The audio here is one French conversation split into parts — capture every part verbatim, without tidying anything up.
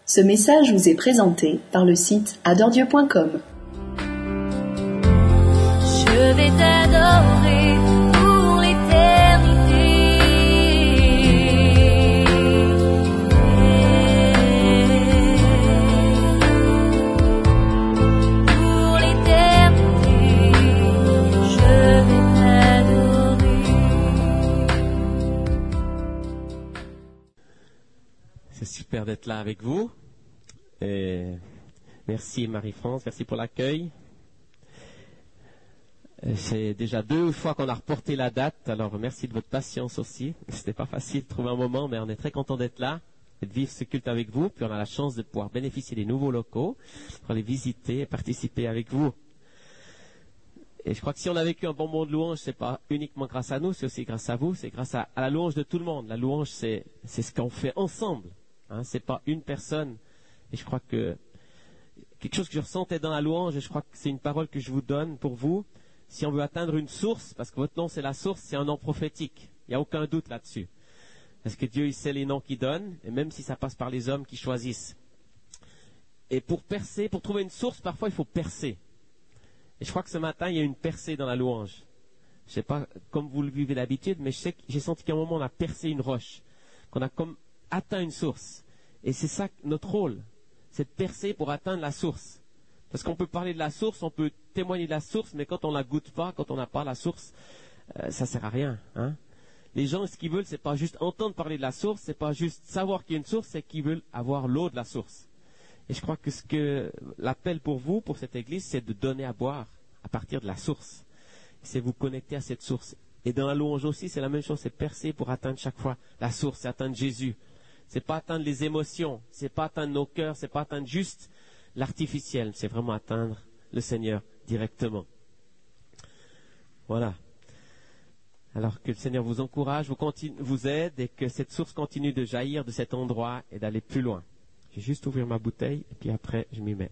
Ce message vous est présenté par le site adore dieu point com. Je vais t'adorer pour l'éternité. Pour l'éternité, je vais t'adorer. C'est super d'être là avec vous. Et merci Marie-France, merci pour l'accueil. C'est déjà deux fois qu'on a reporté la date, alors merci de votre patience aussi. C'était pas facile de trouver un moment, mais on est très content d'être là et de vivre ce culte avec vous. Puis on a la chance de pouvoir bénéficier des nouveaux locaux, pour les visiter et participer avec vous. Et je crois que si on a vécu un bon moment de louange, c'est pas uniquement grâce à nous, c'est aussi grâce à vous, c'est grâce à, à la louange de tout le monde. La louange, c'est, c'est ce qu'on fait ensemble. Hein, c'est pas une personne. Et je crois que quelque chose que je ressentais dans la louange, et je crois que c'est une parole que je vous donne pour vous. Si on veut atteindre une source, parce que votre nom c'est la source, c'est un nom prophétique. Il n'y a aucun doute là-dessus. Parce que Dieu, il sait les noms qu'il donne, et même si ça passe par les hommes qui choisissent. Et pour percer, pour trouver une source, parfois il faut percer. Et je crois que ce matin, il y a une percée dans la louange. Je ne sais pas comme vous le vivez d'habitude, mais je sais que j'ai senti qu'à un moment on a percé une roche, qu'on a comme atteint une source. Et c'est ça notre rôle, c'est de percer pour atteindre la source. Parce qu'on peut parler de la source, on peut témoigner de la source, mais quand on ne la goûte pas, quand on n'a pas la source, euh, ça ne sert à rien. Hein. Les gens, ce qu'ils veulent, c'est pas juste entendre parler de la source, c'est pas juste savoir qu'il y a une source, c'est qu'ils veulent avoir l'eau de la source. Et je crois que ce que l'appel pour vous, pour cette église, c'est de donner à boire à partir de la source. C'est vous connecter à cette source. Et dans la louange aussi, c'est la même chose, c'est percer pour atteindre chaque fois la source, c'est atteindre Jésus. C'est pas atteindre les émotions, c'est pas atteindre nos cœurs, c'est pas atteindre juste l'artificiel, c'est vraiment atteindre le Seigneur directement. Voilà. Alors que le Seigneur vous encourage, vous, continue, vous aide et que cette source continue de jaillir de cet endroit et d'aller plus loin. Je vais juste ouvrir ma bouteille et puis après je m'y mets.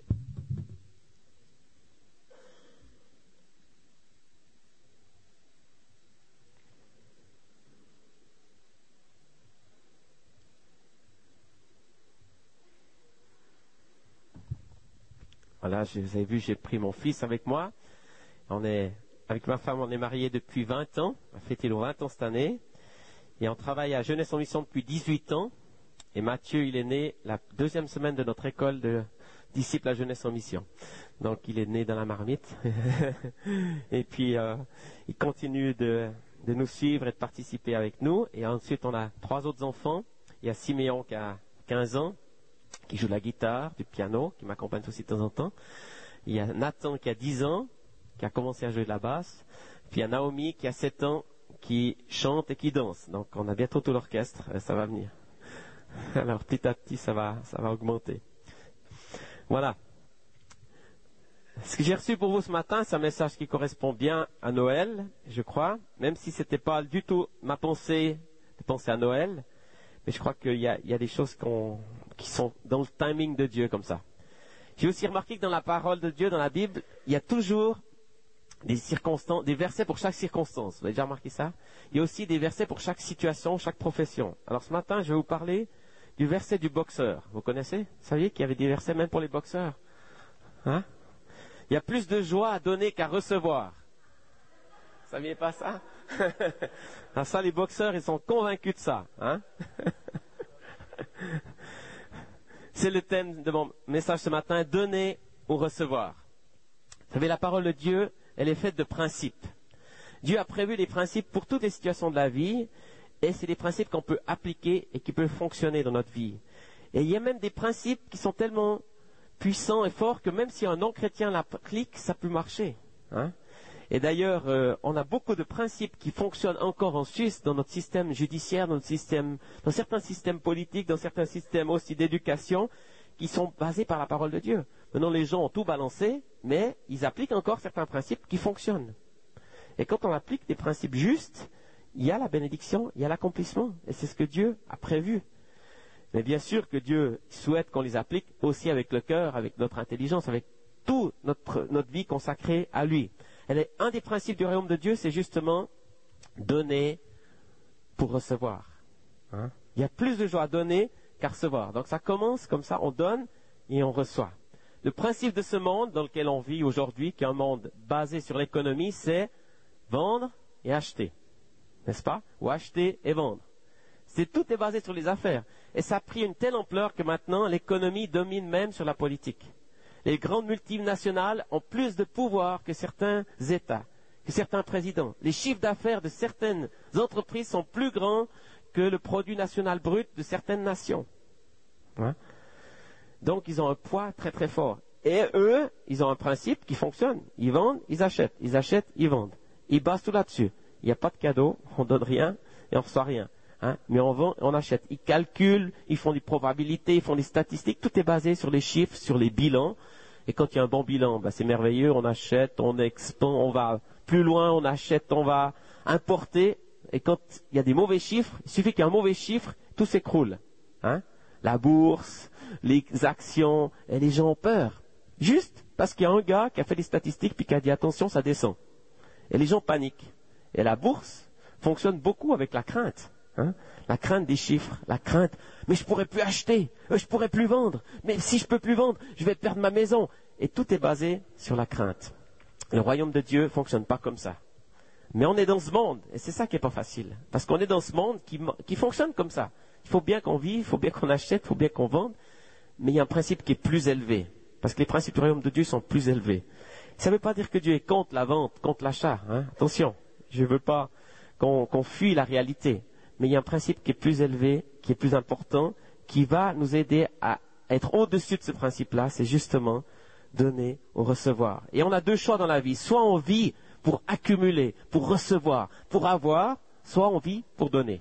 Voilà, je, vous avez vu, j'ai pris mon fils avec moi. On est, avec ma femme, on est mariés depuis vingt ans. On a fêté nos vingt ans cette année. Et on travaille à Jeunesse en Mission depuis dix-huit ans. Et Mathieu, il est né la deuxième semaine de notre école de disciples à Jeunesse en Mission. Donc, il est né dans la marmite. Et puis, euh, il continue de, de nous suivre et de participer avec nous. Et ensuite, on a trois autres enfants. Il y a Siméon qui a quinze ans, qui joue de la guitare, du piano, qui m'accompagne aussi de temps en temps. Il y a Nathan qui a dix ans, qui a commencé à jouer de la basse. Puis il y a Naomi qui a sept ans, qui chante et qui danse. Donc on a bientôt tout l'orchestre, ça va venir. Alors petit à petit, ça va, ça va augmenter. Voilà. Ce que j'ai reçu pour vous ce matin, c'est un message qui correspond bien à Noël, je crois. Même si ce n'était pas du tout ma pensée de penser à Noël. Mais je crois qu'il y a, il y a des choses qu'on, qui sont dans le timing de Dieu comme ça. J'ai aussi remarqué que dans la parole de Dieu, dans la Bible, il y a toujours des circonstances, des versets pour chaque circonstance. Vous avez déjà remarqué ça? Il y a aussi des versets pour chaque situation, chaque profession. Alors ce matin, je vais vous parler du verset du boxeur. Vous connaissez? Vous saviez qu'il y avait des versets même pour les boxeurs? Hein? Il y a plus de joie à donner qu'à recevoir. Vous saviez pas ça? Alors ça, les boxeurs, ils sont convaincus de ça. Hein? C'est le thème de mon message ce matin, donner ou recevoir. Vous savez, la parole de Dieu, elle est faite de principes. Dieu a prévu des principes pour toutes les situations de la vie, et c'est des principes qu'on peut appliquer et qui peuvent fonctionner dans notre vie. Et il y a même des principes qui sont tellement puissants et forts que même si un non-chrétien l'applique, ça peut marcher. Hein? Et d'ailleurs, euh, on a beaucoup de principes qui fonctionnent encore en Suisse dans notre système judiciaire, dans, notre système, dans certains systèmes politiques, dans certains systèmes aussi d'éducation, qui sont basés par la parole de Dieu. Maintenant, les gens ont tout balancé, mais ils appliquent encore certains principes qui fonctionnent. Et quand on applique des principes justes, il y a la bénédiction, il y a l'accomplissement. Et c'est ce que Dieu a prévu. Mais bien sûr que Dieu souhaite qu'on les applique aussi avec le cœur, avec notre intelligence, avec toute notre, notre vie consacrée à lui. Elle est, un des principes du royaume de Dieu, c'est justement donner pour recevoir. Hein? Il y a plus de joie à donner qu'à recevoir. Donc ça commence comme ça, on donne et on reçoit. Le principe de ce monde dans lequel on vit aujourd'hui, qui est un monde basé sur l'économie, c'est vendre et acheter. N'est-ce pas? Ou acheter et vendre. C'est, tout est basé sur les affaires. Et ça a pris une telle ampleur que maintenant, l'économie domine même sur la politique. Les grandes multinationales ont plus de pouvoir que certains États, que certains présidents. Les chiffres d'affaires de certaines entreprises sont plus grands que le produit national brut de certaines nations. Hein? Donc, ils ont un poids très très fort. Et eux, ils ont un principe qui fonctionne. Ils vendent, ils achètent. Ils achètent, ils vendent. Ils basent tout là-dessus. Il n'y a pas de cadeau, on donne rien et on reçoit rien. Hein? Mais on vend, on achète. Ils calculent, ils font des probabilités, ils font des statistiques. Tout est basé sur les chiffres, sur les bilans. Et quand il y a un bon bilan, ben c'est merveilleux. On achète, on expand, on va plus loin, on achète, on va importer. Et quand il y a des mauvais chiffres, il suffit qu'il y ait un mauvais chiffre, tout s'écroule. Hein? La bourse, les actions, et les gens ont peur. Juste parce qu'il y a un gars qui a fait des statistiques puis qui a dit attention, ça descend. Et les gens paniquent. Et la bourse fonctionne beaucoup avec la crainte. Hein? La crainte des chiffres, la crainte, mais je pourrais plus acheter, je pourrais plus vendre, mais si je peux plus vendre, je vais perdre ma maison. Et tout est basé sur la crainte. Le royaume de Dieu fonctionne pas comme ça. Mais on est dans ce monde, et c'est ça qui est pas facile. Parce qu'on est dans ce monde qui, qui fonctionne comme ça. Il faut bien qu'on vive, il faut bien qu'on achète, il faut bien qu'on vende, mais il y a un principe qui est plus élevé. Parce que les principes du royaume de Dieu sont plus élevés. Ça ne veut pas dire que Dieu est contre la vente, contre l'achat. Hein? Attention, je ne veux pas qu'on, qu'on fuit la réalité. Mais il y a un principe qui est plus élevé, qui est plus important, qui va nous aider à être au-dessus de ce principe-là, c'est justement donner ou recevoir. Et on a deux choix dans la vie. Soit on vit pour accumuler, pour recevoir, pour avoir, soit on vit pour donner.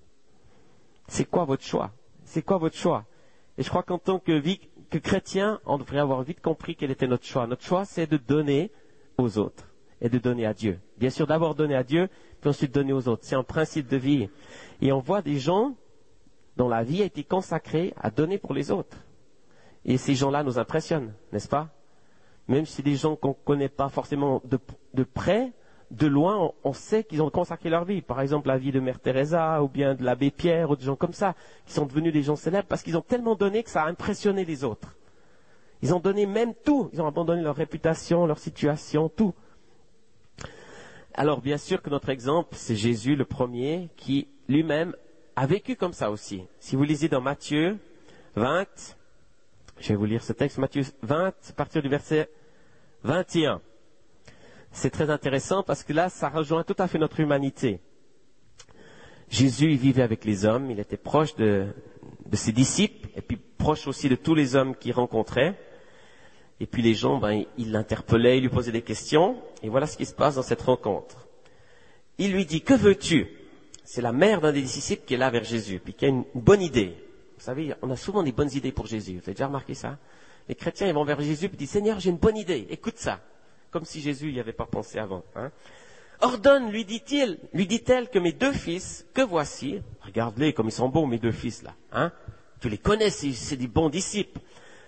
C'est quoi votre choix? C'est quoi votre choix? Et je crois qu'en tant que, vie, que chrétien, on devrait avoir vite compris quel était notre choix. Notre choix, c'est de donner aux autres et de donner à Dieu. Bien sûr, d'abord donner à Dieu, puis ensuite donner aux autres. C'est un principe de vie. Et on voit des gens dont la vie a été consacrée à donner pour les autres. Et ces gens-là nous impressionnent, n'est-ce pas? Même si c'est des gens qu'on ne connaît pas forcément de, de près, de loin, on, on sait qu'ils ont consacré leur vie. Par exemple, la vie de Mère Teresa, ou bien de l'abbé Pierre, ou de gens comme ça, qui sont devenus des gens célèbres parce qu'ils ont tellement donné que ça a impressionné les autres. Ils ont donné même tout. Ils ont abandonné leur réputation, leur situation, tout. Alors, bien sûr que notre exemple, c'est Jésus, le premier, qui lui-même a vécu comme ça aussi. Si vous lisez dans Matthieu vingt, je vais vous lire ce texte, Matthieu vingt, à partir du verset vingt et un. C'est très intéressant parce que là, ça rejoint tout à fait notre humanité. Jésus, il vivait avec les hommes, il était proche de, de ses disciples, et puis proche aussi de tous les hommes qu'il rencontrait. Et puis les gens, ben, ils l'interpellaient, ils lui posaient des questions, et voilà ce qui se passe dans cette rencontre. Il lui dit, que veux-tu? C'est la mère d'un des disciples qui est là vers Jésus, puis qui a une, une bonne idée. Vous savez, on a souvent des bonnes idées pour Jésus. Vous avez déjà remarqué ça? Les chrétiens, ils vont vers Jésus, puis disent, Seigneur, j'ai une bonne idée, écoute ça. Comme si Jésus n'y avait pas pensé avant. Hein. Ordonne, lui dit-il, lui dit-elle que mes deux fils, que voici, regarde-les comme ils sont beaux, mes deux fils là. Hein. Tu les connais, c'est, c'est des bons disciples.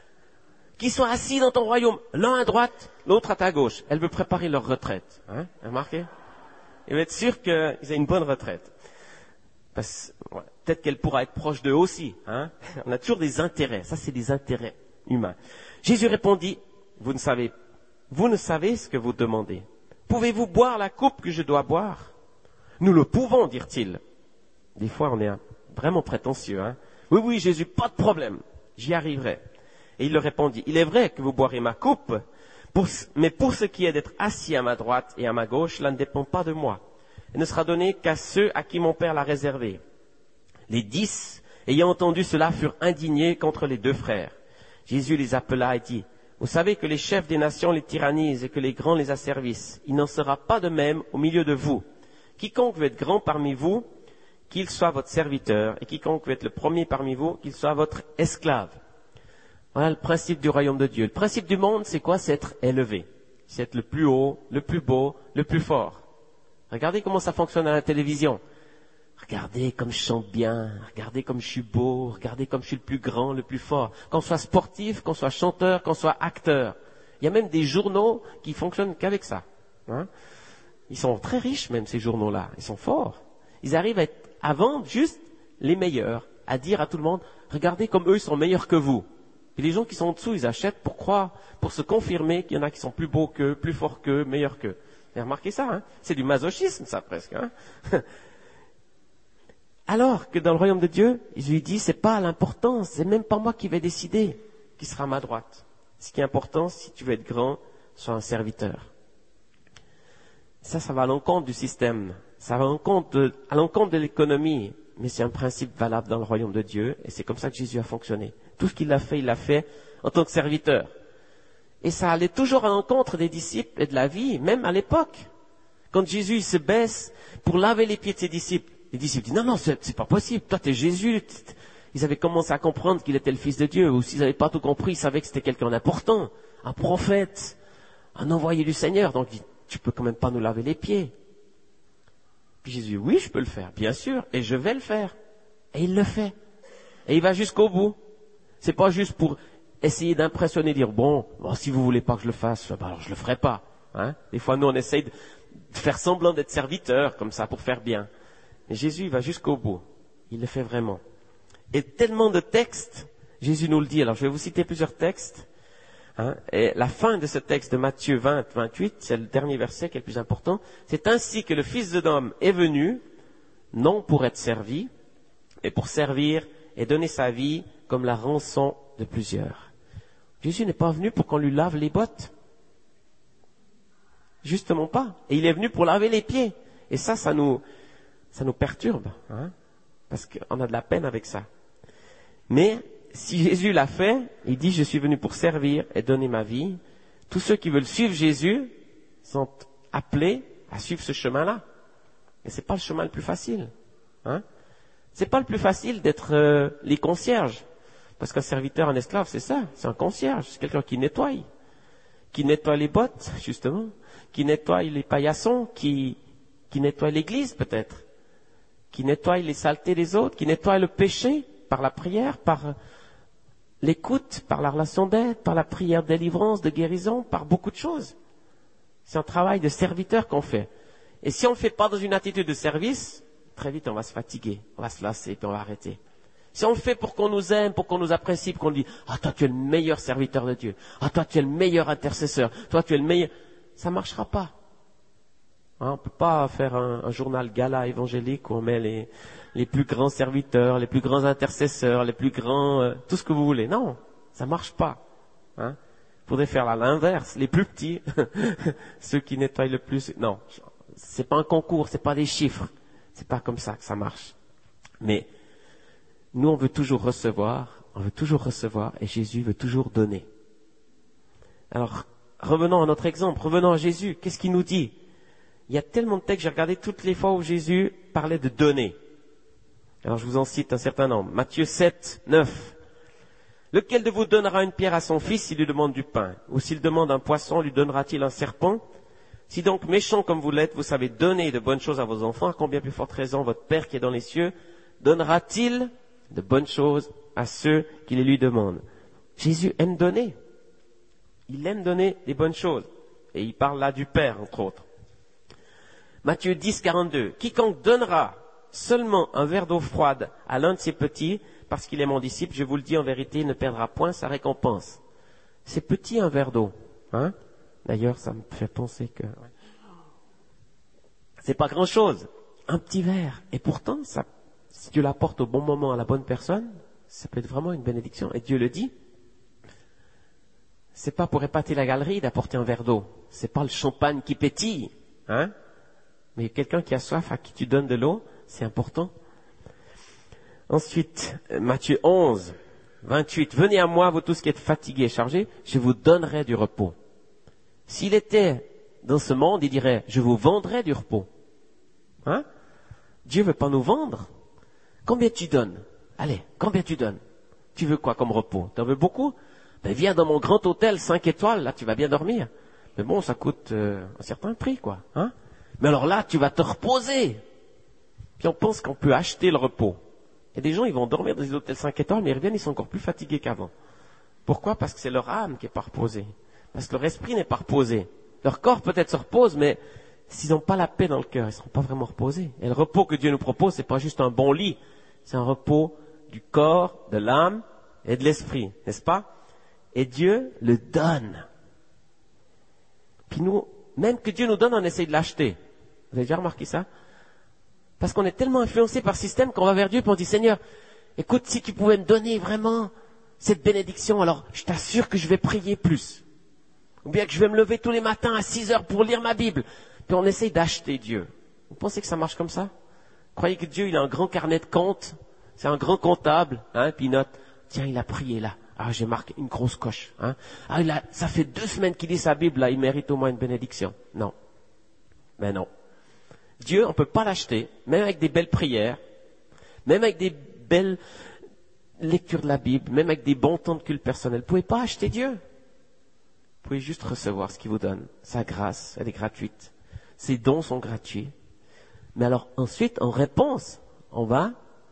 Qui sont assis dans ton royaume, l'un à droite, l'autre à ta gauche. Elle veut préparer leur retraite. Hein. Remarquez? Elle veut être sûre qu'ils aient une bonne retraite. Parce, ouais, peut-être qu'elle pourra être proche d'eux aussi. Hein. On a toujours des intérêts. Ça, c'est des intérêts humains. Jésus répondit, vous ne savez pas. Vous ne savez ce que vous demandez. Pouvez-vous boire la coupe que je dois boire? Nous le pouvons, dirent-ils. Des fois, on est vraiment prétentieux. Hein? Oui, oui, Jésus, pas de problème. J'y arriverai. Et il leur répondit, il est vrai que vous boirez ma coupe, pour, mais pour ce qui est d'être assis à ma droite et à ma gauche, cela ne dépend pas de moi. Elle ne sera donnée qu'à ceux à qui mon Père l'a réservée. Les dix, ayant entendu cela, furent indignés contre les deux frères. Jésus les appela et dit, vous savez que les chefs des nations les tyrannisent et que les grands les asservissent. Il n'en sera pas de même au milieu de vous. Quiconque veut être grand parmi vous, qu'il soit votre serviteur, et quiconque veut être le premier parmi vous, qu'il soit votre esclave. Voilà le principe du royaume de Dieu. Le principe du monde, c'est quoi? C'est être élevé. C'est être le plus haut, le plus beau, le plus fort. Regardez comment ça fonctionne à la télévision. Regardez comme je chante bien, regardez comme je suis beau, regardez comme je suis le plus grand, le plus fort. Qu'on soit sportif, qu'on soit chanteur, qu'on soit acteur. Il y a même des journaux qui fonctionnent qu'avec ça. Hein? Ils sont très riches même ces journaux-là, ils sont forts. Ils arrivent à, être, à vendre juste les meilleurs à dire à tout le monde, regardez comme eux, ils sont meilleurs que vous. Et les gens qui sont en dessous, ils achètent pour croire, pour se confirmer qu'il y en a qui sont plus beaux qu'eux, plus forts qu'eux, meilleurs qu'eux. Vous avez remarqué ça, hein? C'est du masochisme, ça, presque, hein? Alors que dans le royaume de Dieu, il lui dit, c'est pas l'importance, c'est même pas moi qui vais décider qui sera à ma droite. Ce qui est important, si tu veux être grand, sois un serviteur. Ça, ça va à l'encontre du système. Ça va à l'encontre de, à l'encontre de l'économie. Mais c'est un principe valable dans le royaume de Dieu. Et c'est comme ça que Jésus a fonctionné. Tout ce qu'il a fait, il l'a fait en tant que serviteur. Et ça allait toujours à l'encontre des disciples et de la vie, même à l'époque. Quand Jésus il se baisse pour laver les pieds de ses disciples, les disciples disent, non, non, c'est, c'est pas possible. Toi, t'es Jésus. Ils avaient commencé à comprendre qu'il était le Fils de Dieu. Ou s'ils n'avaient pas tout compris, ils savaient que c'était quelqu'un d'important. Un prophète. Un envoyé du Seigneur. Donc, il dit, tu peux quand même pas nous laver les pieds. Puis Jésus, oui, je peux le faire, bien sûr, et je vais le faire. Et il le fait. Et il va jusqu'au bout. C'est pas juste pour essayer d'impressionner, dire, bon, bon si vous voulez pas que je le fasse, ben alors je le ferai pas. Hein? Des fois, nous, on essaye de faire semblant d'être serviteur, comme ça, pour faire bien. Mais Jésus, il va jusqu'au bout. Il le fait vraiment. Et tellement de textes, Jésus nous le dit. Alors, je vais vous citer plusieurs textes. Hein, et la fin de ce texte de Matthieu vingt, vingt-huit, c'est le dernier verset qui est le plus important. C'est ainsi que le Fils de l'homme est venu, non pour être servi, mais pour servir et donner sa vie comme la rançon de plusieurs. Jésus n'est pas venu pour qu'on lui lave les bottes. Justement pas. Et il est venu pour laver les pieds. Et ça, ça nous, ça nous perturbe, hein, parce qu'on a de la peine avec ça. Mais si Jésus l'a fait, il dit, je suis venu pour servir et donner ma vie. Tous ceux qui veulent suivre Jésus sont appelés à suivre ce chemin-là. Et c'est pas le chemin le plus facile. Hein? C'est pas le plus facile d'être euh, les concierges. Parce qu'un serviteur, un esclave, c'est ça. C'est un concierge. C'est quelqu'un qui nettoie. Qui nettoie les bottes, justement. Qui nettoie les paillassons. Qui, qui nettoie l'église, peut-être. Qui nettoie les saletés des autres. Qui nettoie le péché par la prière, par l'écoute, par la relation d'aide, par la prière de délivrance, de guérison, par beaucoup de choses. C'est un travail de serviteur qu'on fait. Et si on ne le fait pas dans une attitude de service, très vite on va se fatiguer, on va se lasser, puis on va arrêter. Si on le fait pour qu'on nous aime, pour qu'on nous apprécie, pour qu'on dit « Ah, toi tu es le meilleur serviteur de Dieu. Ah, toi tu es le meilleur intercesseur. Toi tu es le meilleur... » Ça ne marchera pas. Hein, on ne peut pas faire un, un journal gala évangélique où on met les... les plus grands serviteurs, les plus grands intercesseurs, les plus grands... Euh, tout ce que vous voulez. Non, ça marche pas. Hein? Faudrait faire là, l'inverse. Les plus petits, ceux qui nettoient le plus... Non, c'est pas un concours, c'est pas des chiffres. C'est pas comme ça que ça marche. Mais nous, on veut toujours recevoir, on veut toujours recevoir, et Jésus veut toujours donner. Alors, revenons à notre exemple, revenons à Jésus. Qu'est-ce qu'il nous dit? Il y a tellement de textes, j'ai regardé toutes les fois où Jésus parlait de donner. Alors je vous en cite un certain nombre. Matthieu sept, neuf. Lequel de vous donnera une pierre à son fils s'il lui demande du pain? Ou s'il demande un poisson, lui donnera-t-il un serpent? Si donc méchant comme vous l'êtes, vous savez donner de bonnes choses à vos enfants, à combien plus forte raison votre Père qui est dans les cieux donnera-t-il de bonnes choses à ceux qui les lui demandent? Jésus aime donner. Il aime donner des bonnes choses. Et il parle là du Père, entre autres. Matthieu dix, quarante-deux. Quiconque donnera seulement un verre d'eau froide à l'un de ses petits, parce qu'il est mon disciple, je vous le dis en vérité, il ne perdra point sa récompense. C'est petit un verre d'eau. Hein? D'ailleurs, ça me fait penser que... c'est pas grand-chose. Un petit verre. Et pourtant, ça, si Dieu l'apporte au bon moment à la bonne personne, ça peut être vraiment une bénédiction. Et Dieu le dit. C'est pas pour épater la galerie d'apporter un verre d'eau. C'est pas le champagne qui pétille. Hein? Mais quelqu'un qui a soif, à qui tu donnes de l'eau, c'est important. Ensuite, Matthieu onze, vingt-huit. Venez à moi, vous tous qui êtes fatigués et chargés, je vous donnerai du repos. S'il était dans ce monde, il dirait, je vous vendrai du repos. Hein? Dieu veut pas nous vendre. Combien tu donnes? Allez, combien tu donnes? Tu veux quoi comme repos? T'en veux beaucoup? Ben viens dans mon grand hôtel cinq étoiles, là tu vas bien dormir. Mais bon, ça coûte euh, un certain prix, quoi. Hein? Mais alors là, tu vas te reposer. Puis on pense qu'on peut acheter le repos. Et des gens, ils vont dormir dans des hôtels cinq étoiles, mais ils reviennent, ils sont encore plus fatigués qu'avant. Pourquoi? Parce que c'est leur âme qui n'est pas reposée. Parce que leur esprit n'est pas reposé. Leur corps peut-être se repose, mais s'ils n'ont pas la paix dans le cœur, ils ne seront pas vraiment reposés. Et le repos que Dieu nous propose, c'est pas juste un bon lit, c'est un repos du corps, de l'âme et de l'esprit, n'est-ce pas? Et Dieu le donne. Puis nous, même que Dieu nous donne, on essaye de l'acheter. Vous avez déjà remarqué ça? Parce qu'on est tellement influencé par le système qu'on va vers Dieu et on dit, Seigneur, écoute, si tu pouvais me donner vraiment cette bénédiction, alors je t'assure que je vais prier plus. Ou bien que je vais me lever tous les matins à six heures pour lire ma Bible. Puis on essaye d'acheter Dieu. Vous pensez que ça marche comme ça? Vous croyez que Dieu, il a un grand carnet de comptes? C'est un grand comptable, hein, puis il note, tiens, il a prié là. Ah, j'ai marqué une grosse coche, hein. Ah, il a, ça fait deux semaines qu'il lit sa Bible, là, il mérite au moins une bénédiction. Non. Mais non. Dieu, on ne peut pas l'acheter, même avec des belles prières, même avec des belles lectures de la Bible, même avec des bons temps de culte personnel. Vous ne pouvez pas acheter Dieu. Vous pouvez juste recevoir ce qu'il vous donne. Sa grâce, elle est gratuite. Ses dons sont gratuits. Mais alors ensuite, en réponse, on va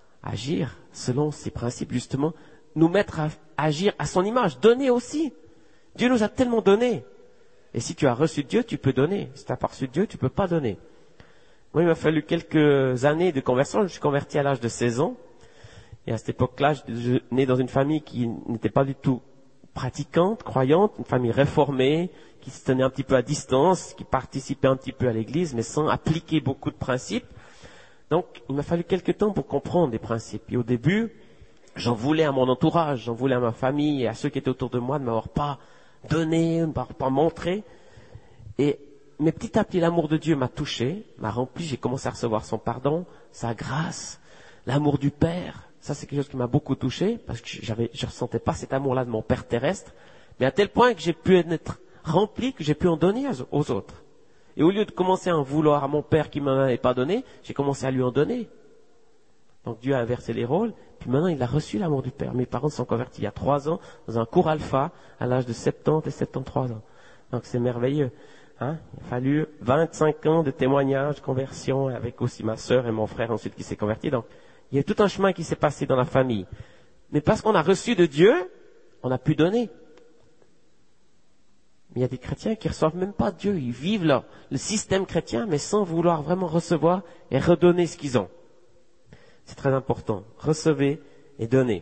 agir selon ces principes, justement, nous mettre à agir à son image, donner aussi. Dieu nous a tellement donné. Et si tu as reçu Dieu, tu peux donner. Si tu n'as pas reçu Dieu, tu ne peux pas donner. Moi, il m'a fallu quelques années de conversion. Je me suis converti à l'âge de seize ans. Et à cette époque-là, je nais dans une famille qui n'était pas du tout pratiquante, croyante, une famille réformée, qui se tenait un petit peu à distance, qui participait un petit peu à l'église, mais sans appliquer beaucoup de principes. Donc, il m'a fallu quelques temps pour comprendre les principes. Et au début, j'en voulais à mon entourage, j'en voulais à ma famille et à ceux qui étaient autour de moi de m'avoir pas donné, de m'avoir pas montré. Et, mais petit à petit, l'amour de Dieu m'a touché, m'a rempli, j'ai commencé à recevoir son pardon, sa grâce, l'amour du Père. Ça, c'est quelque chose qui m'a beaucoup touché, parce que j'avais, je ressentais pas cet amour-là de mon Père terrestre, mais à tel point que j'ai pu être rempli, que j'ai pu en donner aux autres. Et au lieu de commencer à en vouloir à mon Père qui m'en avait pas donné, j'ai commencé à lui en donner. Donc Dieu a inversé les rôles, puis maintenant il a reçu l'amour du Père. Mes parents se sont convertis il y a trois ans dans un cours alpha à l'âge de soixante-dix et soixante-treize ans. Donc c'est merveilleux. Hein, il a fallu vingt-cinq ans de témoignages, de conversion, avec aussi ma sœur et mon frère ensuite qui s'est converti. Donc il y a tout un chemin qui s'est passé dans la famille. Mais parce qu'on a reçu de Dieu, on a pu donner. Mais il y a des chrétiens qui ne reçoivent même pas Dieu. Ils vivent leur, le système chrétien, mais sans vouloir vraiment recevoir et redonner ce qu'ils ont. C'est très important. Recevez et donnez.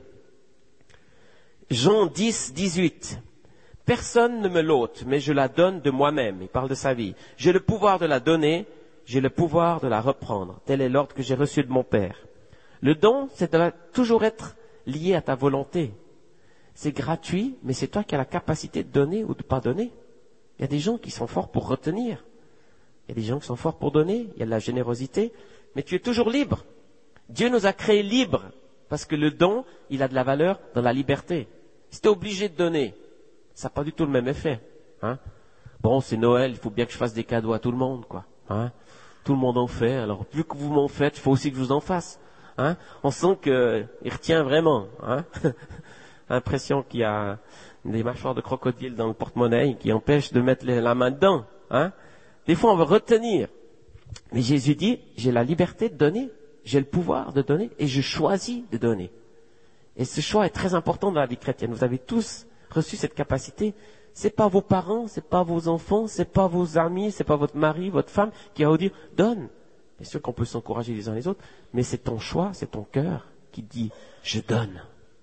Jean dix, dix-huit. Personne ne me l'ôte, mais je la donne de moi-même. Il parle de sa vie. J'ai le pouvoir de la donner, j'ai le pouvoir de la reprendre. Tel est l'ordre que j'ai reçu de mon Père. Le don, c'est de toujours être lié à ta volonté. C'est gratuit, mais c'est toi qui as la capacité de donner ou de ne pas donner. Il y a des gens qui sont forts pour retenir. Il y a des gens qui sont forts pour donner. Il y a de la générosité. Mais tu es toujours libre. Dieu nous a créés libres. Parce que le don, il a de la valeur dans la liberté. Si tu es obligé de donner, ça n'a pas du tout le même effet. Hein? Bon, c'est Noël, il faut bien que je fasse des cadeaux à tout le monde, quoi. Hein? Tout le monde en fait. Alors, plus que vous m'en faites, il faut aussi que je vous en fasse. Hein? On sent qu'il retient vraiment. Hein? L'impression qu'il y a des mâchoires de crocodile dans le porte-monnaie qui empêchent de mettre la main dedans. Hein? Des fois, on veut retenir. Mais Jésus dit, j'ai la liberté de donner, j'ai le pouvoir de donner et je choisis de donner. Et ce choix est très important dans la vie chrétienne. Vous avez tous reçu cette capacité. C'est pas vos parents, c'est pas vos enfants, c'est pas vos amis, c'est pas votre mari, votre femme qui va vous dire, donne. Bien sûr qu'on peut s'encourager les uns les autres, mais c'est ton choix, c'est ton cœur qui dit, je donne.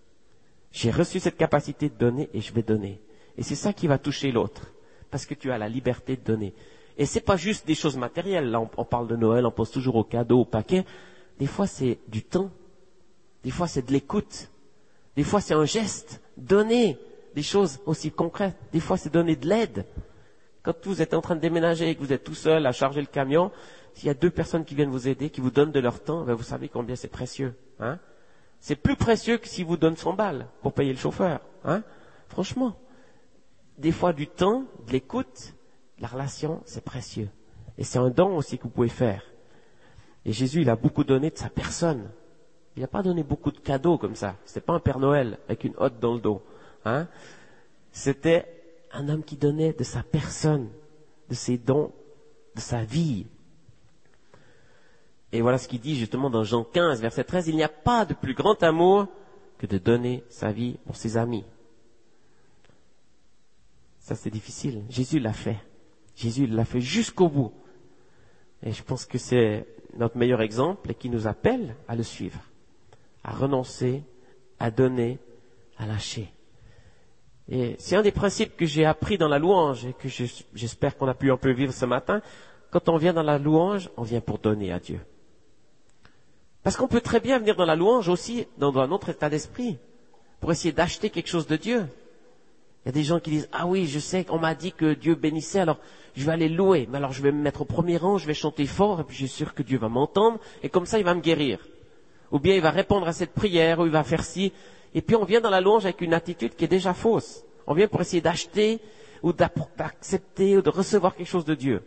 J'ai reçu cette capacité de donner et je vais donner. Et c'est ça qui va toucher l'autre, parce que tu as la liberté de donner. Et c'est pas juste des choses matérielles. Là, on, on parle de Noël, on pense toujours aux cadeaux, aux paquets. Des fois, c'est du temps. Des fois, c'est de l'écoute. Des fois, c'est un geste. Donner des choses aussi concrètes. Des fois, c'est donner de l'aide. Quand vous êtes en train de déménager et que vous êtes tout seul à charger le camion, s'il y a deux personnes qui viennent vous aider, qui vous donnent de leur temps, ben vous savez combien c'est précieux. Hein? C'est plus précieux que s'ils vous donnent cent balles pour payer le chauffeur. Hein? Franchement, des fois du temps, de l'écoute, la relation, c'est précieux. Et c'est un don aussi que vous pouvez faire. Et Jésus, il a beaucoup donné de sa personne. Il n'a pas donné beaucoup de cadeaux comme ça. C'était pas un Père Noël avec une hotte dans le dos. Hein? C'était un homme qui donnait de sa personne, de ses dons, de sa vie. Et voilà ce qu'il dit justement dans Jean quinze, verset treize. Il n'y a pas de plus grand amour que de donner sa vie pour ses amis. Ça, c'est difficile. Jésus l'a fait. Jésus l'a fait jusqu'au bout. Et je pense que c'est notre meilleur exemple et qui nous appelle à le suivre, à renoncer, à donner, à lâcher. Et c'est un des principes que j'ai appris dans la louange et que je, j'espère qu'on a pu un peu vivre ce matin. Quand on vient dans la louange, on vient pour donner à Dieu. Parce qu'on peut très bien venir dans la louange aussi dans un autre état d'esprit, pour essayer d'acheter quelque chose de Dieu. Il y a des gens qui disent, ah oui, je sais qu'on m'a dit que Dieu bénissait, alors je vais aller louer. Mais alors je vais me mettre au premier rang, je vais chanter fort, et puis je suis sûr que Dieu va m'entendre, et comme ça il va me guérir. Ou bien il va répondre à cette prière, ou il va faire ci. Et puis on vient dans la louange avec une attitude qui est déjà fausse. On vient pour essayer d'acheter, ou d'accepter, ou de recevoir quelque chose de Dieu.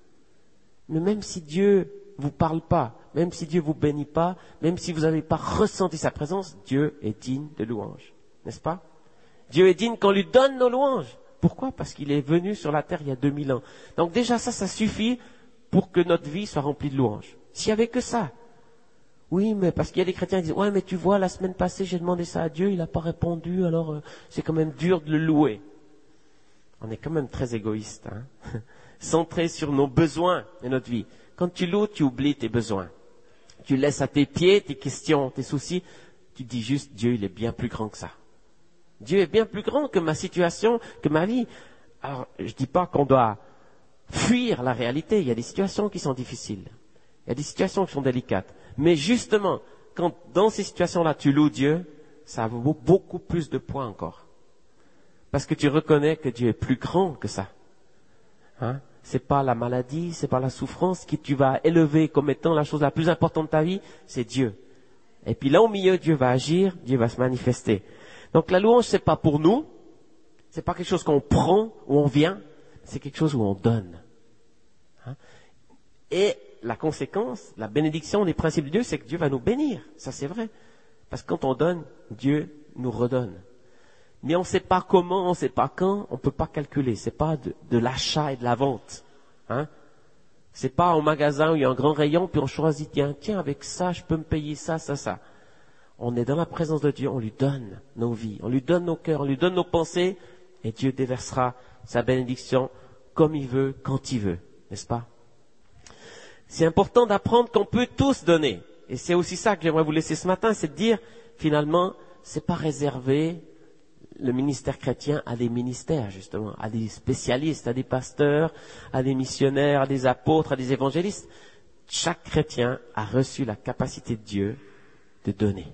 Mais même si Dieu vous parle pas, même si Dieu vous bénit pas, même si vous n'avez pas ressenti sa présence, Dieu est digne de louange. N'est-ce pas? Dieu est digne qu'on lui donne nos louanges. Pourquoi? Parce qu'il est venu sur la terre il y a deux mille ans. Donc déjà ça, ça suffit pour que notre vie soit remplie de louanges. S'il y avait que ça. Oui, mais parce qu'il y a des chrétiens qui disent, ouais, mais tu vois, la semaine passée, j'ai demandé ça à Dieu, il n'a pas répondu, alors euh, c'est quand même dur de le louer. On est quand même très égoïste, hein? Centré sur nos besoins et notre vie. Quand tu loues, tu oublies tes besoins. Tu laisses à tes pieds tes questions, tes soucis. Tu dis juste, Dieu, il est bien plus grand que ça. Dieu est bien plus grand que ma situation, que ma vie. Alors, je dis pas qu'on doit fuir la réalité. Il y a des situations qui sont difficiles. Il y a des situations qui sont délicates. Mais justement, quand dans ces situations-là, tu loues Dieu, ça vaut beaucoup plus de points encore. Parce que tu reconnais que Dieu est plus grand que ça. Hein? C'est pas la maladie, c'est pas la souffrance qui tu vas élever comme étant la chose la plus importante de ta vie, c'est Dieu. Et puis là au milieu, Dieu va agir, Dieu va se manifester. Donc la louange, c'est pas pour nous, c'est pas quelque chose qu'on prend ou on vient, c'est quelque chose où on donne. Hein? Et la conséquence, la bénédiction des principes de Dieu, c'est que Dieu va nous bénir. Ça c'est vrai. Parce que quand on donne, Dieu nous redonne. Mais on ne sait pas comment, on ne sait pas quand, on ne peut pas calculer. C'est pas de, de l'achat et de la vente. Hein? C'est pas au magasin où il y a un grand rayon, puis on choisit, tiens, tiens, avec ça, je peux me payer ça, ça, ça. On est dans la présence de Dieu, on lui donne nos vies, on lui donne nos cœurs, on lui donne nos pensées, et Dieu déversera sa bénédiction comme il veut, quand il veut. N'est-ce pas? C'est important d'apprendre qu'on peut tous donner. Et c'est aussi ça que j'aimerais vous laisser ce matin, c'est de dire, finalement, c'est pas réservé le ministère chrétien à des ministères, justement, à des spécialistes, à des pasteurs, à des missionnaires, à des apôtres, à des évangélistes. Chaque chrétien a reçu la capacité de Dieu de donner.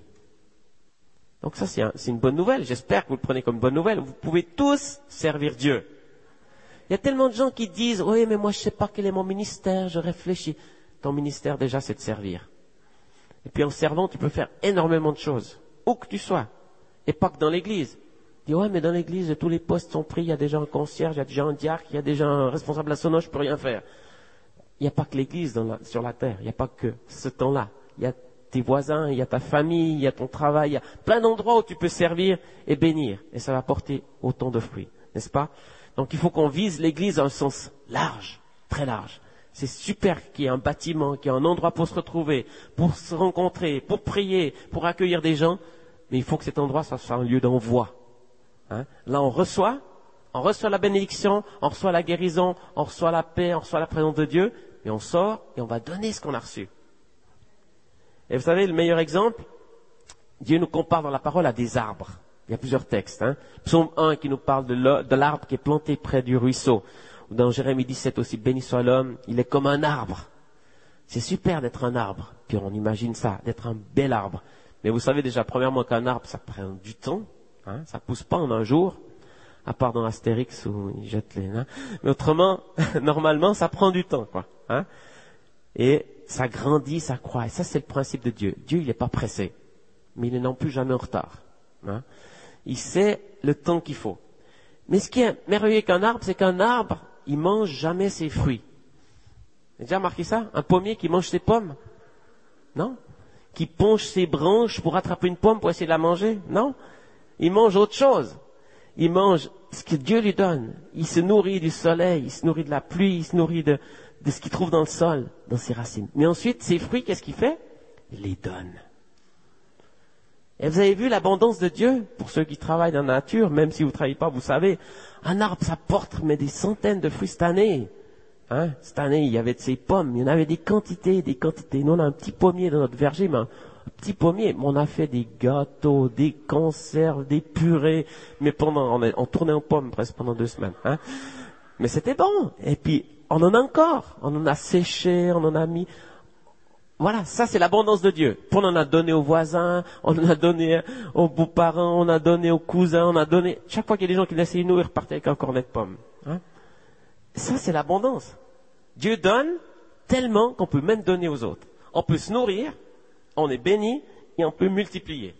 Donc ça, c'est, un, c'est une bonne nouvelle. J'espère que vous le prenez comme bonne nouvelle. Vous pouvez tous servir Dieu. Il y a tellement de gens qui disent, oui, mais moi, je sais pas quel est mon ministère, je réfléchis. Ton ministère, déjà, c'est de servir. Et puis, en servant, tu peux faire énormément de choses, où que tu sois. Et pas que dans l'église. Dis, ouais, mais dans l'église, tous les postes sont pris, il y a déjà un concierge, il y a déjà un diacre, il y a déjà un responsable à Sonos, je peux rien faire. Il n'y a pas que l'église dans la, sur la terre, il n'y a pas que ce temps-là. Il y a tes voisins, il y a ta famille, il y a ton travail, il y a plein d'endroits où tu peux servir et bénir. Et ça va porter autant de fruits, n'est-ce pas? Donc il faut qu'on vise l'église dans un sens large, très large. C'est super qu'il y ait un bâtiment, qu'il y ait un endroit pour se retrouver, pour se rencontrer, pour prier, pour accueillir des gens. Mais il faut que cet endroit soit un lieu d'envoi. Hein? Là, on reçoit, on reçoit la bénédiction, on reçoit la guérison, on reçoit la paix, on reçoit la présence de Dieu, mais on sort et on va donner ce qu'on a reçu. Et vous savez, le meilleur exemple, Dieu nous compare dans la parole à des arbres. Il y a plusieurs textes. Hein? Psaume un qui nous parle de l'arbre qui est planté près du ruisseau. Ou dans Jérémie dix-sept aussi, béni soit l'homme, il est comme un arbre. C'est super d'être un arbre. Puis on imagine ça, d'être un bel arbre. Mais vous savez déjà, premièrement, qu'un arbre, ça prend du temps. Hein, ça pousse pas en un jour, à part dans Astérix où ils jettent les... Hein. Mais autrement, normalement, ça prend du temps, quoi. Hein. Et ça grandit, ça croît. Et ça, c'est le principe de Dieu. Dieu, il n'est pas pressé, mais il n'est non plus jamais en retard. Hein. Il sait le temps qu'il faut. Mais ce qui est merveilleux qu'un arbre, c'est qu'un arbre, il mange jamais ses fruits. Vous avez déjà remarqué ça? Un pommier qui mange ses pommes? Non? Qui ponche ses branches pour attraper une pomme pour essayer de la manger? Non? Il mange autre chose. Il mange ce que Dieu lui donne. Il se nourrit du soleil, il se nourrit de la pluie, il se nourrit de, de ce qu'il trouve dans le sol, dans ses racines. Mais ensuite, ses fruits, qu'est-ce qu'il fait? Il les donne. Et vous avez vu l'abondance de Dieu pour ceux qui travaillent dans la nature, même si vous ne travaillez pas, vous savez, un arbre, ça porte mais des centaines de fruits cette année. Hein? Cette année, il y avait de ces pommes, il y en avait des quantités, des quantités. Nous, on a un petit pommier dans notre verger, mais petit pommier, mais on a fait des gâteaux, des conserves, des purées, mais pendant, on, a, on tournait en pommes presque pendant deux semaines, hein. Mais c'était bon. Et puis, on en a encore. On en a séché, on en a mis. Voilà, ça c'est l'abondance de Dieu. Puis on en a donné aux voisins, on en a donné aux beaux-parents, on a donné aux cousins, on a donné... Chaque fois qu'il y a des gens qui laissaient nous, ils repartaient avec un cornet de pommes. Hein? Ça c'est l'abondance. Dieu donne tellement qu'on peut même donner aux autres. On peut se nourrir, on est béni et on peut multiplier.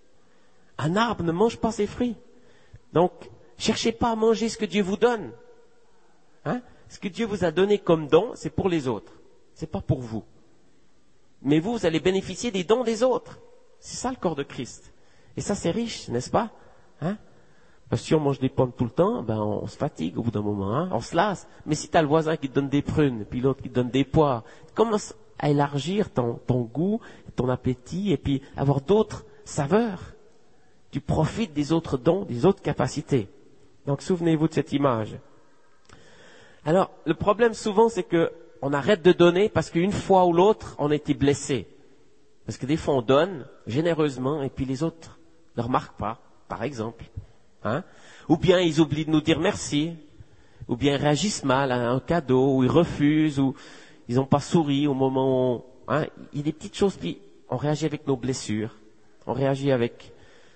Un arbre ne mange pas ses fruits. Donc, cherchez pas à manger ce que Dieu vous donne. Hein? Ce que Dieu vous a donné comme don, c'est pour les autres. C'est pas pour vous. Mais vous, vous allez bénéficier des dons des autres. C'est ça le corps de Christ. Et ça, c'est riche, n'est-ce pas? Hein? Parce que si on mange des pommes tout le temps, ben on, on se fatigue au bout d'un moment, hein? On se lasse. Mais si tu as le voisin qui te donne des prunes, puis l'autre qui te donne des poires, commence à élargir ton, ton goût, ton appétit, et puis avoir d'autres saveurs. Tu profites des autres dons, des autres capacités. Donc souvenez-vous de cette image. Alors, le problème souvent, c'est que on arrête de donner parce qu'une fois ou l'autre, on a été blessé. Parce que des fois, on donne généreusement et puis les autres ne remarquent pas, par exemple. Hein? Ou bien ils oublient de nous dire merci, ou bien ils réagissent mal à un cadeau, ou ils refusent, ou ils n'ont pas souri au moment où... On, hein? Il y a des petites choses, puis on réagit avec nos blessures, on réagit avec,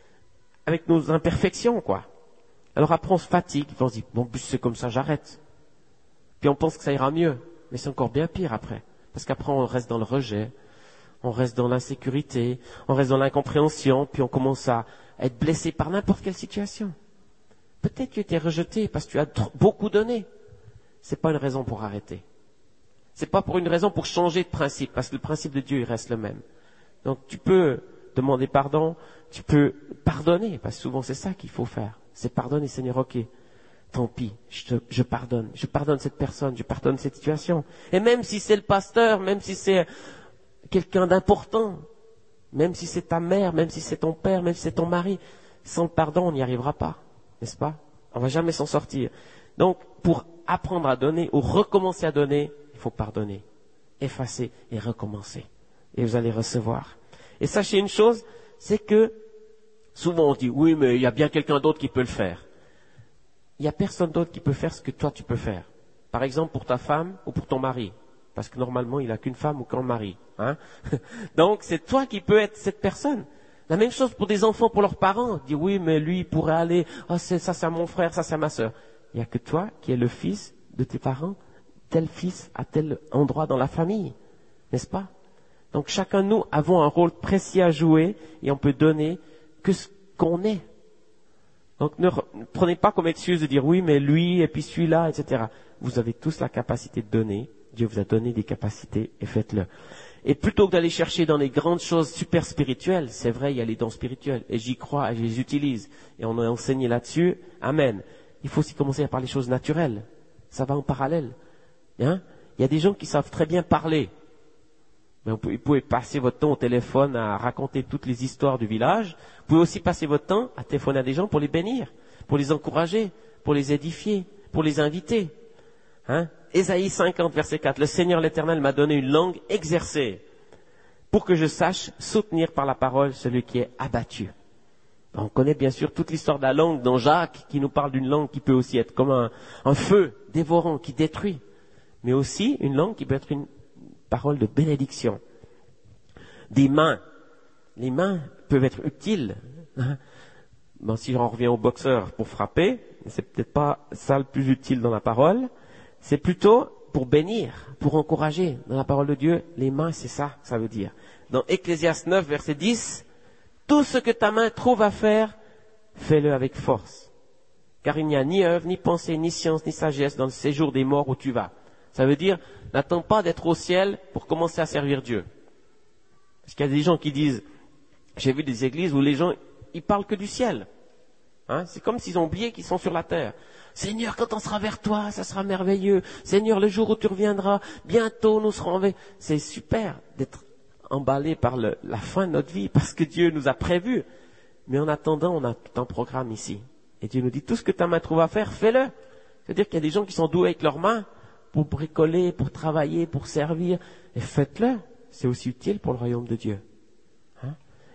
avec nos imperfections, quoi. Alors après, on se fatigue, puis on se dit, bon, plus c'est comme ça, j'arrête. Puis on pense que ça ira mieux. Mais c'est encore bien pire après. Parce qu'après, on reste dans le rejet, on reste dans l'insécurité, on reste dans l'incompréhension, puis on commence à être blessé par n'importe quelle situation. Peut-être que tu étais rejeté parce que tu as trop, beaucoup donné. C'est pas une raison pour arrêter. C'est pas pour une raison pour changer de principe, parce que le principe de Dieu, il reste le même. Donc tu peux demander pardon, tu peux pardonner, parce que souvent c'est ça qu'il faut faire. C'est pardonner, Seigneur, ok. Tant pis, je, te, je pardonne. Je pardonne cette personne, je pardonne cette situation. Et même si c'est le pasteur, même si c'est quelqu'un d'important, même si c'est ta mère, même si c'est ton père, même si c'est ton mari, sans le pardon, on n'y arrivera pas, n'est-ce pas? On ne va jamais s'en sortir. Donc, pour apprendre à donner ou recommencer à donner, il faut pardonner, effacer et recommencer. Et vous allez recevoir. Et sachez une chose, c'est que souvent on dit, oui, mais il y a bien quelqu'un d'autre qui peut le faire. Il n'y a personne d'autre qui peut faire ce que toi tu peux faire. Par exemple, pour ta femme ou pour ton mari. Parce que normalement, il n'a qu'une femme ou qu'un mari. Hein? Donc, c'est toi qui peux être cette personne. La même chose pour des enfants, pour leurs parents. Dire oui, mais lui, il pourrait aller, oh, c'est, ça c'est à mon frère, ça c'est à ma sœur. Il n'y a que toi qui es le fils de tes parents, tel fils à tel endroit dans la famille. N'est-ce pas? Donc, chacun de nous avons un rôle précis à jouer et on peut donner que ce qu'on est. Donc ne prenez pas comme excuse de dire oui, mais lui, et puis celui-là, et cetera. Vous avez tous la capacité de donner. Dieu vous a donné des capacités et faites-le. Et plutôt que d'aller chercher dans les grandes choses super spirituelles, c'est vrai, il y a les dons spirituels, et j'y crois, et je les utilise, et on a enseigné là-dessus, amen. Il faut aussi commencer par les choses naturelles. Ça va en parallèle. Hein? Il y a des gens qui savent très bien parler. Mais vous pouvez passer votre temps au téléphone à raconter toutes les histoires du village. Vous pouvez aussi passer votre temps à téléphoner à des gens pour les bénir, pour les encourager, pour les édifier, pour les inviter. Hein? Ésaïe cinquante, verset quatre. Le Seigneur l'Éternel m'a donné une langue exercée pour que je sache soutenir par la parole celui qui est abattu. On connaît bien sûr toute l'histoire de la langue dans Jacques qui nous parle d'une langue qui peut aussi être comme un, un feu dévorant qui détruit, mais aussi une langue qui peut être une parole de bénédiction. Des mains. Les mains peuvent être utiles. Bon, si on revient au boxeur pour frapper, c'est peut-être pas ça le plus utile dans la parole. C'est plutôt pour bénir, pour encourager. Dans la parole de Dieu, les mains, c'est ça, ça veut dire. Dans Ecclésiaste neuf, verset dix, tout ce que ta main trouve à faire, fais-le avec force. Car il n'y a ni œuvre, ni pensée, ni science, ni sagesse dans le séjour des morts où tu vas. Ça veut dire, n'attends pas d'être au ciel pour commencer à servir Dieu. Parce qu'il y a des gens qui disent, j'ai vu des églises où les gens, ils parlent que du ciel. Hein? C'est comme s'ils ont oublié qu'ils sont sur la terre. Seigneur, quand on sera vers toi, ça sera merveilleux. Seigneur, le jour où tu reviendras, bientôt nous serons en... C'est super d'être emballé par le, la fin de notre vie, parce que Dieu nous a prévus. Mais en attendant, on a tout un programme ici. Et Dieu nous dit, tout ce que ta main trouve à faire, fais-le. C'est-à-dire qu'il y a des gens qui sont doués avec leurs mains, pour bricoler, pour travailler, pour servir. Et faites-le. C'est aussi utile pour le royaume de Dieu. Hein?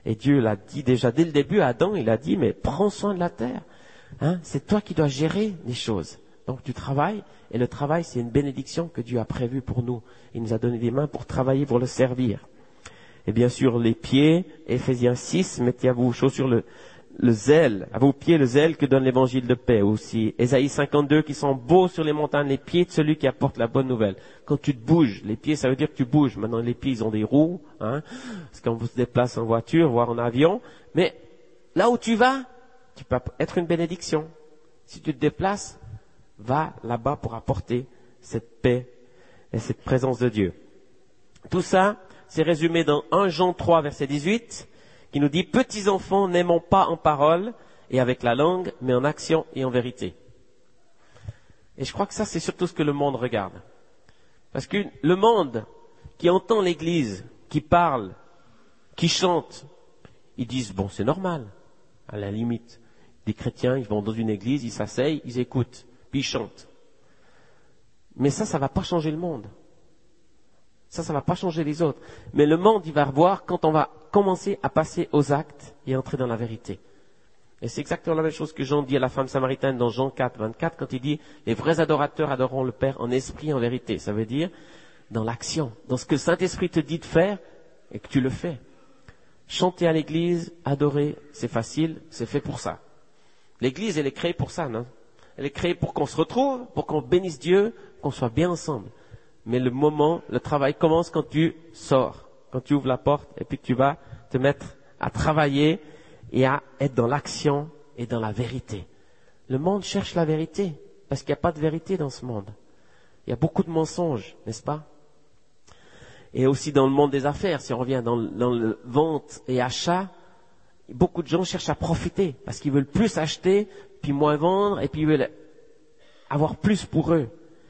Et Dieu l'a dit déjà dès le début à Adam, il a dit, mais prends soin de la terre. Hein, c'est toi qui dois gérer les choses. Donc tu travailles, et le travail, c'est une bénédiction que Dieu a prévue pour nous. Il nous a donné des mains pour travailler, pour le servir. Et bien sûr, les pieds, Éphésiens six, mettez à vos chaussures le, le zèle, à vos pieds le zèle que donne l'évangile de paix. Aussi, Ésaïe cinquante-deux, qui sont beaux sur les montagnes, les pieds de celui qui apporte la bonne nouvelle. Quand tu te bouges, les pieds, ça veut dire que tu bouges. Maintenant, les pieds, ils ont des roues, hein, parce qu'on se déplace en voiture, voire en avion. Mais là où tu vas, tu peux être une bénédiction. Si tu te déplaces, va là-bas pour apporter cette paix et cette présence de Dieu. Tout ça, c'est résumé dans un Jean trois, verset dix-huit, qui nous dit « Petits enfants, n'aimons pas en parole et avec la langue, mais en action et en vérité. » Et je crois que ça, c'est surtout ce que le monde regarde. Parce que le monde qui entend l'Église, qui parle, qui chante, ils disent « Bon, c'est normal, à la limite. » Des chrétiens, ils vont dans une église, ils s'asseyent, ils écoutent, puis ils chantent. Mais ça, ça va pas changer le monde. Ça, ça va pas changer les autres. Mais le monde, il va revoir quand on va commencer à passer aux actes et entrer dans la vérité. Et c'est exactement la même chose que Jean dit à la femme samaritaine dans Jean quatre, vingt-quatre, quand il dit « Les vrais adorateurs adoreront le Père en esprit et en vérité ». Ça veut dire dans l'action, dans ce que le Saint-Esprit te dit de faire et que tu le fais. Chanter à l'église, adorer, c'est facile, c'est fait pour ça. L'église, elle est créée pour ça, non? Elle est créée pour qu'on se retrouve, pour qu'on bénisse Dieu, qu'on soit bien ensemble. Mais le moment, le travail commence quand tu sors, quand tu ouvres la porte et puis que tu vas te mettre à travailler et à être dans l'action et dans la vérité. Le monde cherche la vérité parce qu'il n'y a pas de vérité dans ce monde. Il y a beaucoup de mensonges, n'est-ce pas? Et aussi dans le monde des affaires, si on revient dans, dans le vente et achat, beaucoup de gens cherchent à profiter parce qu'ils veulent plus acheter, puis moins vendre, et puis ils veulent avoir plus pour eux.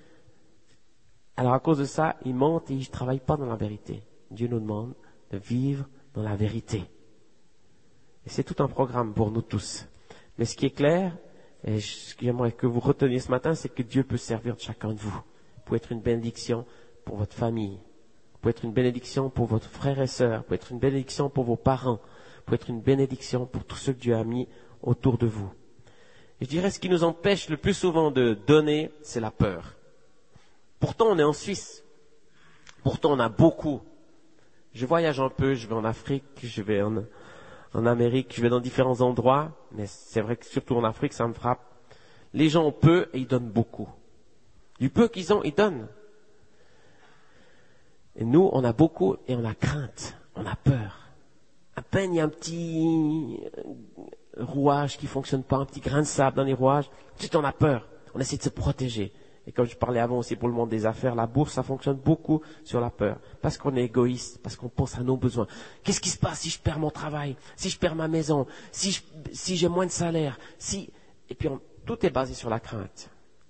Alors à cause de ça, ils mentent et ils ne travaillent pas dans la vérité. Dieu nous demande de vivre dans la vérité. Et c'est tout un programme pour nous tous. Mais ce qui est clair, et ce que j'aimerais que vous reteniez ce matin, c'est que Dieu peut servir de chacun de vous. Vous pouvez être une bénédiction pour votre famille. Vous pouvez être une bénédiction pour votre frère et sœur. Vous pouvez être une bénédiction pour vos parents. Vous pouvez être une bénédiction pour tous ceux que Dieu a mis autour de vous. Et je dirais, ce qui nous empêche le plus souvent de donner, c'est la peur. Pourtant, on est en Suisse. Pourtant, on a beaucoup. Je voyage un peu, je vais en Afrique, je vais en, en Amérique, je vais dans différents endroits. Mais c'est vrai que surtout en Afrique, ça me frappe. Les gens ont peu et ils donnent beaucoup. Du peu qu'ils ont, ils donnent. Et nous, on a beaucoup et on a crainte, on a peur. À peine il y a un petit rouage qui fonctionne pas, un petit grain de sable dans les rouages, tout de suite on a peur. On essaie de se protéger. Et comme je parlais avant aussi pour le monde des affaires, la bourse, ça fonctionne beaucoup sur la peur. Parce qu'on est égoïste, parce qu'on pense à nos besoins. Qu'est-ce qui se passe si je perds mon travail, si je perds ma maison, si, je, si j'ai moins de salaire, si... Et puis on, tout est basé sur la crainte.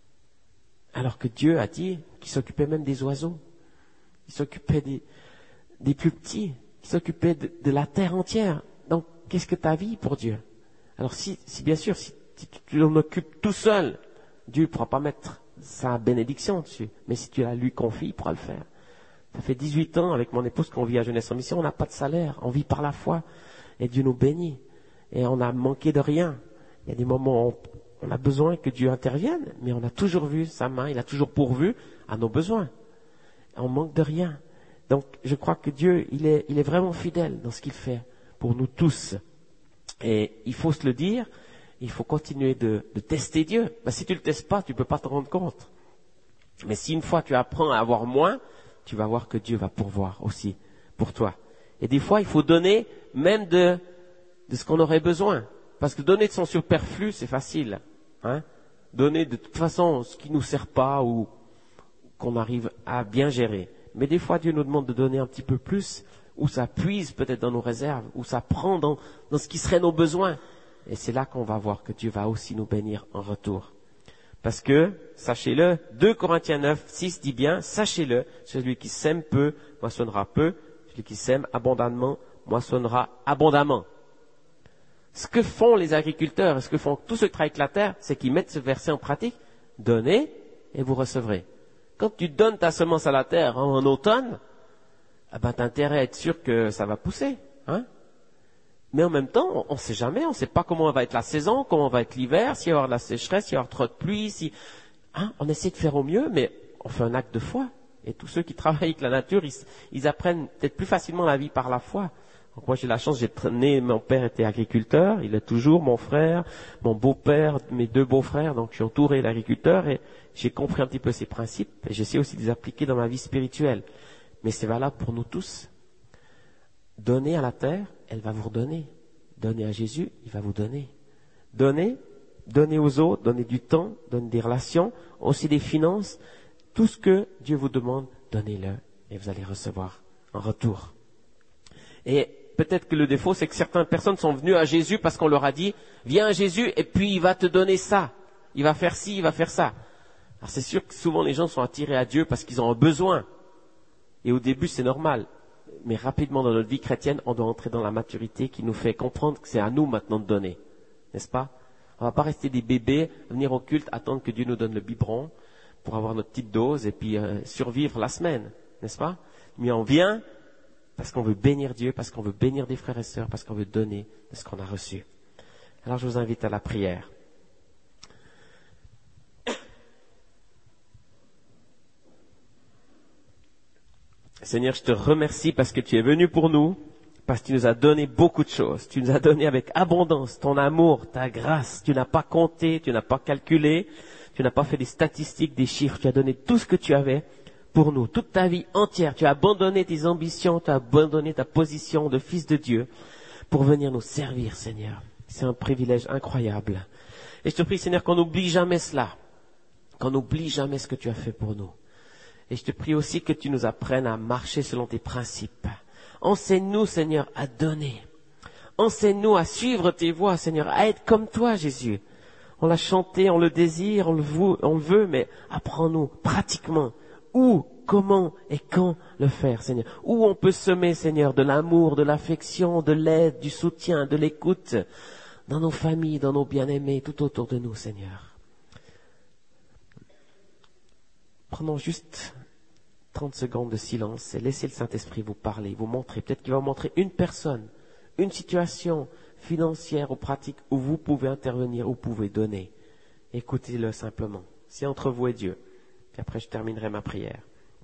Alors que Dieu a dit qu'il s'occupait même des oiseaux. Il s'occupait des, des plus petits. Il s'occupait de, de la terre entière. Donc, qu'est-ce que tu as vie pour Dieu? Alors, si, si bien sûr, si, si tu l'en occupes tout seul, Dieu ne pourra pas mettre sa bénédiction dessus. Mais si tu la lui confies, il pourra le faire. Ça fait dix-huit ans avec mon épouse qu'on vit à Jeunesse en Mission, on n'a pas de salaire, on vit par la foi. Et Dieu nous bénit. Et on a manqué de rien. Il y a des moments où on, on a besoin que Dieu intervienne, mais on a toujours vu sa main, il a toujours pourvu à nos besoins. On manque de rien. Donc, je crois que Dieu, il est, il est vraiment fidèle dans ce qu'il fait pour nous tous. Et il faut se le dire, il faut continuer de, de tester Dieu. Ben, si tu ne le testes pas, tu ne peux pas te rendre compte. Mais si une fois tu apprends à avoir moins, tu vas voir que Dieu va pourvoir aussi pour toi. Et des fois, il faut donner même de, de ce qu'on aurait besoin. Parce que donner de son superflu, c'est facile. Hein? Donner de toute façon ce qui ne nous sert pas ou qu'on arrive à bien gérer. Mais des fois, Dieu nous demande de donner un petit peu plus, où ça puise peut-être dans nos réserves, où ça prend dans, dans ce qui serait nos besoins. Et c'est là qu'on va voir que Dieu va aussi nous bénir en retour. Parce que, sachez-le, deux Corinthiens neuf, six dit bien, sachez-le, celui qui sème peu, moissonnera peu, celui qui sème abondamment, moissonnera abondamment. Ce que font les agriculteurs, ce que font tous ceux qui travaillent avec la terre, c'est qu'ils mettent ce verset en pratique. Donnez et vous recevrez. Quand tu donnes ta semence à la terre en, en automne, eh ben, t'as intérêt à être sûr que ça va pousser, hein? Mais en même temps, on ne sait jamais, on ne sait pas comment va être la saison, comment va être l'hiver, s'il va y avoir de la sécheresse, s'il va y avoir trop de pluie, si... Hein, on essaie de faire au mieux, mais on fait un acte de foi. Et tous ceux qui travaillent avec la nature, ils, ils apprennent peut-être plus facilement la vie par la foi. Donc moi j'ai la chance, j'ai né, mon père était agriculteur, il est toujours mon frère, mon beau-père, mes deux beaux-frères, donc je suis entouré d'agriculteurs et j'ai compris un petit peu ces principes et j'essaie aussi de les appliquer dans ma vie spirituelle. Mais c'est valable pour nous tous. Donnez à la terre, elle va vous redonner. Donnez à Jésus, il va vous donner. Donnez, donnez aux autres, donnez du temps, donnez des relations, aussi des finances. Tout ce que Dieu vous demande, donnez-le et vous allez recevoir en retour. Et peut-être que le défaut, c'est que certaines personnes sont venues à Jésus parce qu'on leur a dit, viens à Jésus et puis il va te donner ça. Il va faire ci, il va faire ça. Alors c'est sûr que souvent les gens sont attirés à Dieu parce qu'ils ont un besoin. Et au début, c'est normal. Mais rapidement dans notre vie chrétienne, on doit entrer dans la maturité qui nous fait comprendre que c'est à nous maintenant de donner. N'est-ce pas? On ne va pas rester des bébés, venir au culte, attendre que Dieu nous donne le biberon pour avoir notre petite dose et puis euh, survivre la semaine. N'est-ce pas? Mais on vient parce qu'on veut bénir Dieu, parce qu'on veut bénir des frères et sœurs, parce qu'on veut donner de ce qu'on a reçu. Alors je vous invite à la prière. Seigneur, je te remercie parce que tu es venu pour nous, parce que tu nous as donné beaucoup de choses. Tu nous as donné avec abondance ton amour, ta grâce. Tu n'as pas compté, tu n'as pas calculé, tu n'as pas fait des statistiques, des chiffres. Tu as donné tout ce que tu avais pour nous, toute ta vie entière. Tu as abandonné tes ambitions, tu as abandonné ta position de fils de Dieu pour venir nous servir, Seigneur. C'est un privilège incroyable. Et je te prie, Seigneur, qu'on n'oublie jamais cela, qu'on n'oublie jamais ce que tu as fait pour nous. Et je te prie aussi que tu nous apprennes à marcher selon tes principes. Enseigne-nous, Seigneur, à donner. Enseigne-nous à suivre tes voies, Seigneur, à être comme toi, Jésus. On l'a chanté, on le désire, on le veut, on le veut, mais apprends-nous pratiquement où, comment et quand le faire, Seigneur. Où on peut semer, Seigneur, de l'amour, de l'affection, de l'aide, du soutien, de l'écoute, dans nos familles, dans nos bien-aimés, tout autour de nous, Seigneur. Prenons juste trente secondes de silence et laissez le Saint-Esprit vous parler, vous montrer. Peut-être qu'il va vous montrer une personne, une situation financière ou pratique où vous pouvez intervenir, où vous pouvez donner. Écoutez-le simplement. C'est entre vous et Dieu. Puis après, je terminerai ma prière.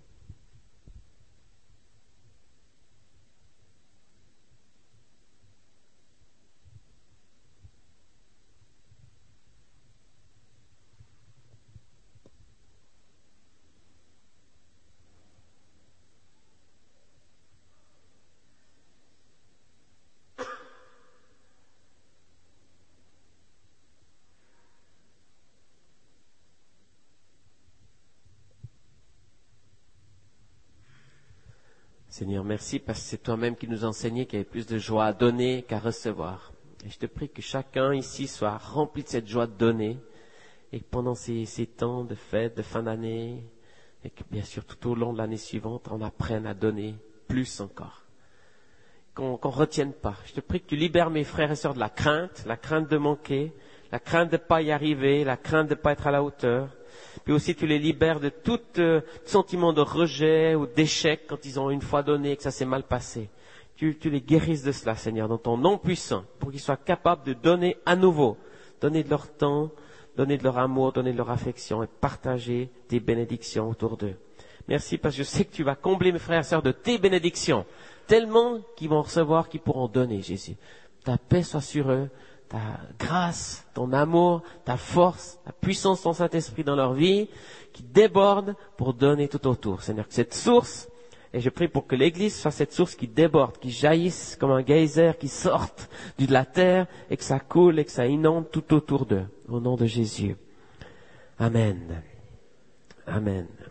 Seigneur, merci parce que c'est toi-même qui nous enseignais qu'il y avait plus de joie à donner qu'à recevoir. Et je te prie que chacun ici soit rempli de cette joie de donner et que pendant ces, ces temps de fête, de fin d'année, et que bien sûr tout au long de l'année suivante, on apprenne à donner plus encore. Qu'on qu'on retienne pas. Je te prie que tu libères mes frères et sœurs de la crainte, la crainte de manquer, la crainte de ne pas y arriver, la crainte de ne pas être à la hauteur. Puis aussi tu les libères de tout euh, sentiment de rejet ou d'échec quand ils ont une fois donné et que ça s'est mal passé. Tu, tu les guérisses de cela, Seigneur, dans ton nom puissant, pour qu'ils soient capables de donner à nouveau, donner de leur temps, donner de leur amour, donner de leur affection et partager tes bénédictions autour d'eux. Merci parce que je sais que tu vas combler mes frères et sœurs de tes bénédictions, tellement qu'ils vont recevoir, qu'ils pourront donner, Jésus. Ta paix soit sur eux. Ta grâce, ton amour, ta force, ta puissance, ton Saint-Esprit dans leur vie, qui déborde pour donner tout autour. Seigneur, que cette source, et je prie pour que l'Église soit cette source qui déborde, qui jaillisse comme un geyser, qui sorte de la terre, et que ça coule et que ça inonde tout autour d'eux. Au nom de Jésus. Amen. Amen.